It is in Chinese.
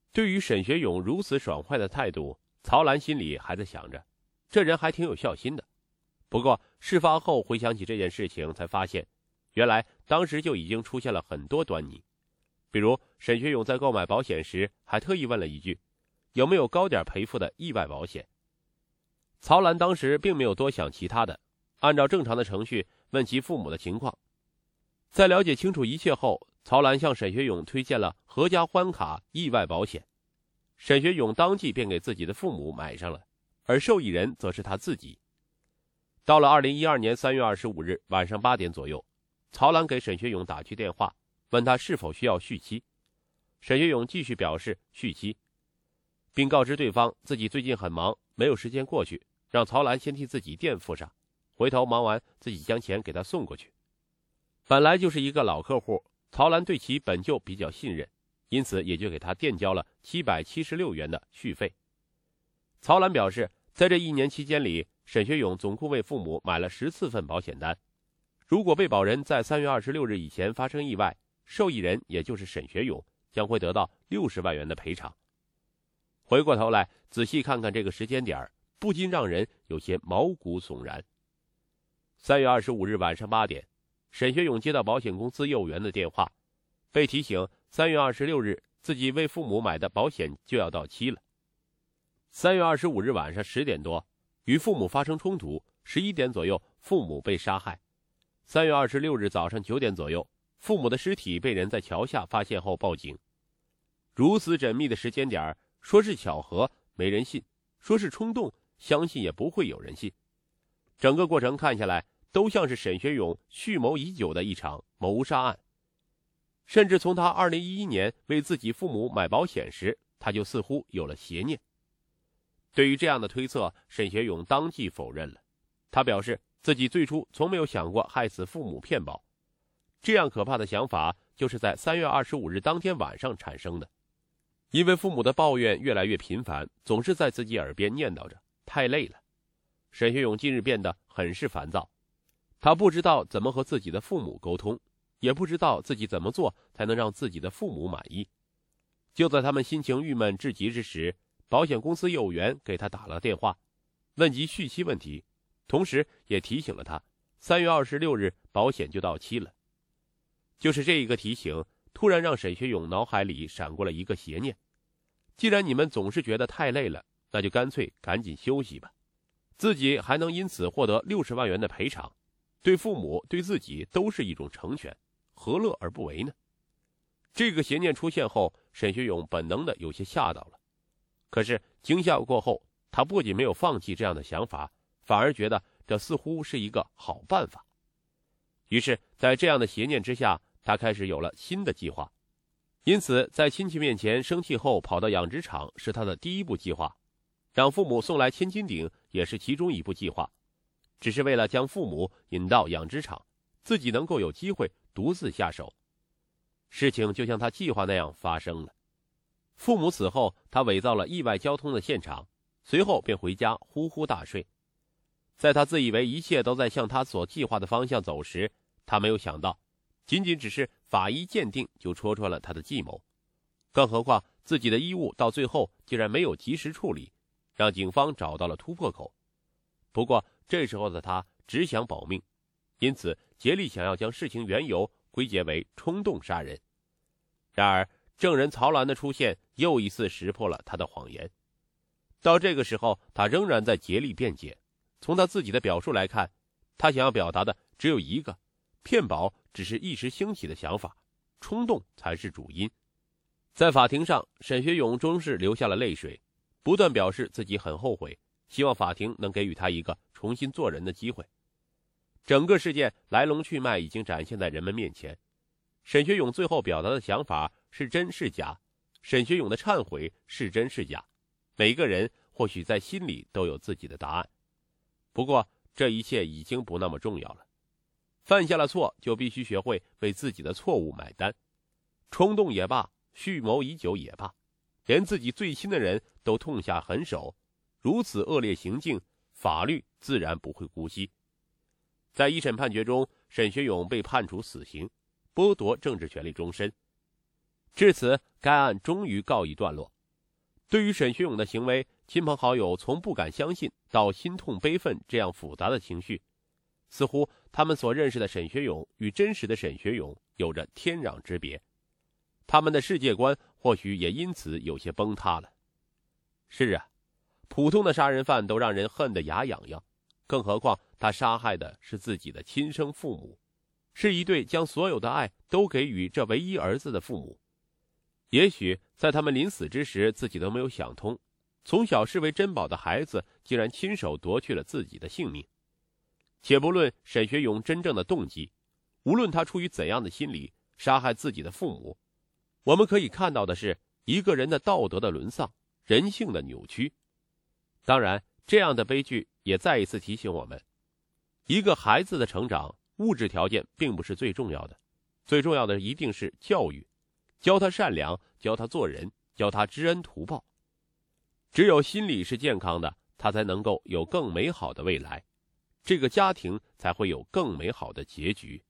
对于沈学勇如此爽快的态度，曹兰心里还在想着，这人还挺有孝心的。不过事发后回想起这件事情，才发现原来当时就已经出现了很多端倪。比如沈学勇在购买保险时还特意问了一句，有没有高点赔付的意外保险。曹兰当时并没有多想其他的，按照正常的程序问其父母的情况。在了解清楚一切后，曹兰向沈学勇推荐了合家欢卡意外保险。沈学勇当即便给自己的父母买上了，而受益人则是他自己。到了2012年3月25日晚上8点左右，曹兰给沈学勇打去电话，问他是否需要续期。沈学勇继续表示续期，并告知对方自己最近很忙，没有时间过去，让曹兰先替自己垫付上，回头忙完自己将钱给他送过去。本来就是一个老客户，曹兰对其本就比较信任，因此也就给他垫交了776元的续费。曹兰表示，在这1年期间里，沈学勇总共为父母买了14份保险单。如果被保人在3月26日以前发生意外，受益人也就是沈学勇将会得到60万元的赔偿。回过头来仔细看看这个时间点，不禁让人有些毛骨悚然。3月25日晚上8点，沈学勇接到保险公司业务员的电话，被提醒3月26日自己为父母买的保险就要到期了。3月25日晚上10点多，与父母发生冲突，11点左右父母被杀害。3月26日早上9点左右，父母的尸体被人在桥下发现后报警。如此缜密的时间点，说是巧合没人信，说是冲动相信也不会有人信。整个过程看下来，都像是沈学勇蓄谋已久的一场谋杀案。甚至从他2011年为自己父母买保险时，他就似乎有了邪念。对于这样的推测，沈学勇当即否认了。他表示自己最初从没有想过害死父母骗保，这样可怕的想法就是在3月25日当天晚上产生的。因为父母的抱怨越来越频繁，总是在自己耳边念叨着太累了。沈学勇近日变得很是烦躁，他不知道怎么和自己的父母沟通，也不知道自己怎么做才能让自己的父母满意。就在他们心情郁闷至极之时，保险公司业务员给他打了电话，问及续期问题，同时也提醒了他3月26日保险就到期了。就是这一个提醒，突然让沈学勇脑海里闪过了一个邪念，既然你们总是觉得太累了，那就干脆赶紧休息吧，自己还能因此获得60万元的赔偿，对父母对自己都是一种成全，何乐而不为呢？这个邪念出现后，沈学勇本能的有些吓到了。可是惊吓过后，他不仅没有放弃这样的想法，反而觉得这似乎是一个好办法。于是在这样的邪念之下，他开始有了新的计划。因此在亲戚面前生气后跑到养殖场是他的第一步计划，让父母送来千斤顶也是其中一步计划，只是为了将父母引到养殖场，自己能够有机会独自下手。事情就像他计划那样发生了。父母死后，他伪造了意外交通的现场，随后便回家呼呼大睡。在他自以为一切都在向他所计划的方向走时，他没有想到仅仅只是法医鉴定就戳穿了他的计谋，更何况自己的衣物到最后竟然没有及时处理，让警方找到了突破口。不过这时候的他只想保命，因此竭力想要将事情缘由归结为冲动杀人。然而证人曹兰的出现又一次识破了他的谎言。到这个时候，他仍然在竭力辩解。从他自己的表述来看，他想要表达的只有一个，骗保只是一时兴起的想法，冲动才是主因。在法庭上，沈学勇终是流下了泪水，不断表示自己很后悔，希望法庭能给予他一个重新做人的机会。整个事件来龙去脉已经展现在人们面前。沈学勇最后表达的想法是真是假，沈学勇的忏悔是真是假，每个人或许在心里都有自己的答案。不过这一切已经不那么重要了，犯下了错就必须学会为自己的错误买单。冲动也罢，蓄谋已久也罢，连自己最亲的人都痛下狠手，如此恶劣行径，法律自然不会姑息。在一审判决中，沈学勇被判处死刑，剥夺政治权利终身。至此，该案终于告一段落。 对于沈学勇的行为，亲朋好友从不敢相信到心痛悲愤这样复杂的情绪，似乎他们所认识的沈学勇与真实的沈学勇有着天壤之别，他们的世界观或许也因此有些崩塌了。是啊，普通的杀人犯都让人恨得牙痒痒，更何况他杀害的是自己的亲生父母，是一对将所有的爱都给予这唯一儿子的父母。也许在他们临死之时，自己都没有想通，从小视为珍宝的孩子竟然亲手夺去了自己的性命。且不论沈学勇真正的动机，无论他出于怎样的心理杀害自己的父母，我们可以看到的是一个人的道德的沦丧，人性的扭曲。当然，这样的悲剧也再一次提醒我们，一个孩子的成长，物质条件并不是最重要的，最重要的一定是教育，教他善良，教他做人，教他知恩图报。只有心理是健康的，他才能够有更美好的未来，这个家庭才会有更美好的结局。